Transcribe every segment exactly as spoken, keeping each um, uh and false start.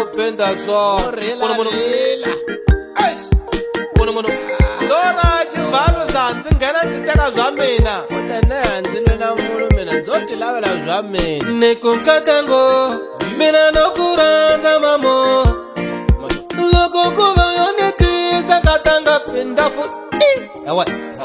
penda so mono mono eish mono mono Dora chivalo sanzi ngena nditeka zwa mina utene hanzi nona mulu mina nzoti lavela zwa mina Nekunkatango mina nokuranza mamo Loko kuva yonetiza katanga penda fu Yawa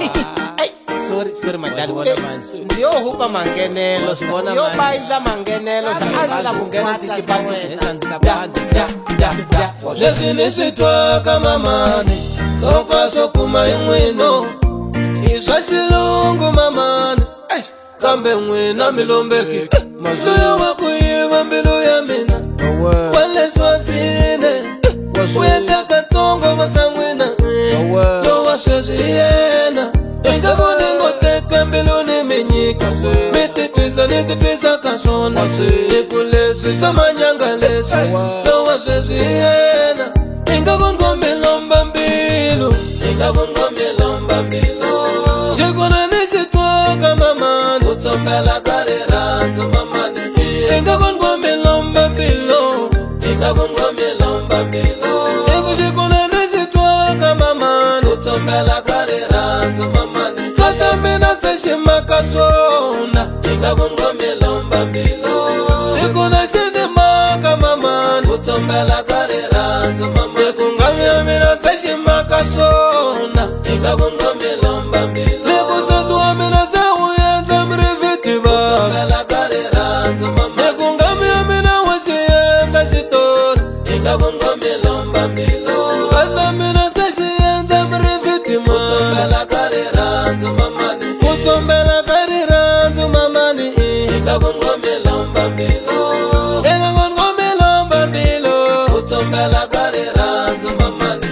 Sorry, sorry my dad, what am I? Ndiyo hupa mangenelo, sibona man. Ndiyo baiza mangenelo, anzila kungena zichibanzo. Da, da, da, da. Lezi nisitwa kama mane, loka sokuma yungwino. Isha shilungu mamane, kambe ngwina milombeki. Luya wakuyiva mbilu ya mina. Wale swazine, wenda katongo masangwina. Lowa shajiyena. Inga kolengo teka mbelone menyika Mete twisa nete twisa kashona Ekuleswe samanyanga leswe Lowa sheziena Inga kongo melomba mbilo Inga kongo melomba mbilo Shekona nisi tuoka mamani Utombela kareranzo mamani Inga kongo melomba mbilo Inga kongo melomba mbilo Ego shekona nisi tuoka mamani Utombela kareranzo mamani Katamina seshi makasona Inga kungo melomba mbilo Shikuna shini maka mamani Utombela kareranzo mamani Nekungavya mina seshi makasona Inga kungo melomba mbilo Nekusatuwa mina se uyenda mriviti ba Utombela kareranzo mamani Nekungavya mina wachiyenda shitora Inga kungo melomba mbilo Katamina seshi yenda mriviti ma Utombela kareranzo mamani Utombela kareranzo mamani Inga kungo melomba mbilo Inga kungo melomba mbilo Utombela kareranzo mamani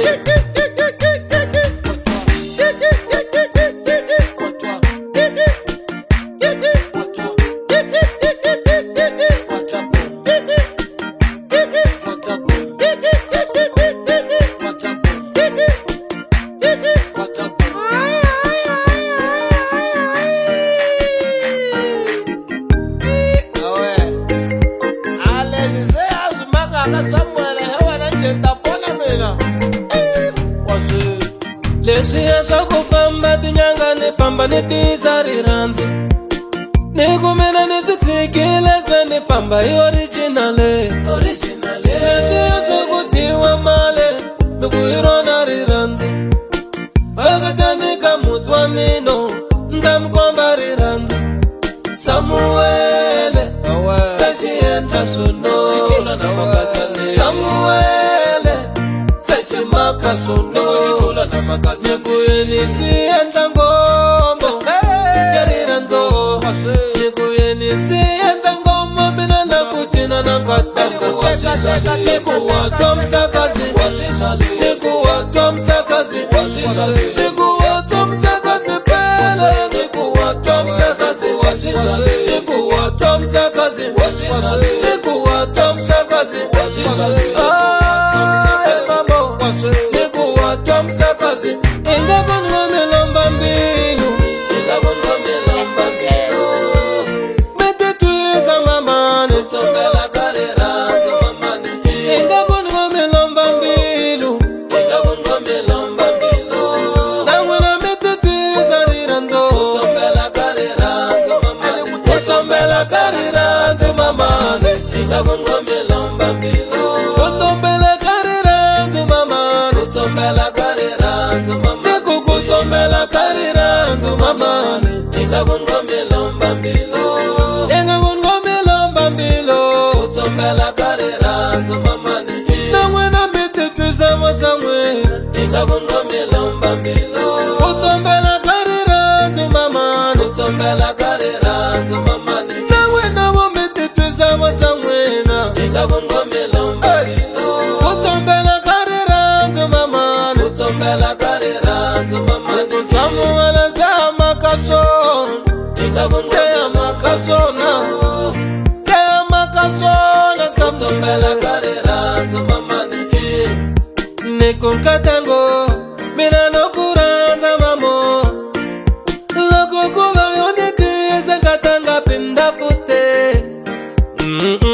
Lesi ya shako pamba tinyanga ne pamba ne tisari ranzo Nikumena nishitsikilese ne pamba originale Lesi ya shako tiwa male Mikuirona riranzo Vakachanika mutwa mino Ndamkomba riranzo Samuele Sashi enta suno Samuele Sashi makasuno Nikuyeni sienta ngombo Keriranzo Nikuyeni sienta ngombo Mina na kuchina na katango Nikuwa tomsakazi Nikuwa tomsakazi Nikuwa tomsakazi pele Nikuwa tomsakazi Nikuwa tomsakazi Nikuwa tomsakazi Nikuwa tomsakazi Inga kunwa melomba mbilu Inga kunwa melomba mbilu Mete tuisa mamani Utombela kareranzo mamani Inga kunwa melomba mbilu Inga kunwa melomba mbilu Nangwena mete tuisa riranzo Utombela kareranzo mamani Utombela kareranzo mamani Inga kunwa melomba mbilu Utombela kareranzo mamani Utombela kareranzo mamani Nikukutombela kareranzo mamani Inga kunwa melomba mbilo Inga kunwa melomba mbilo Utombela kareranzo mamani Nangwena mite tuisa wasangwena Inga kunwa melomba mbilo Utombela kareranzo mamani Utombela kareranzo mamani Nangwena mite tuisa wasangwena Inga kunwa melomba mbilo Utombela kareranzo mamani Utombela kareranzo mamani Samuele zama kachona Inga kunwa makachona Teya makachona Utombela kareranzo mamani Nekunkatango Mina nokuranza mamo Loko kuva yonetiza katanga pinda pute Mm-mm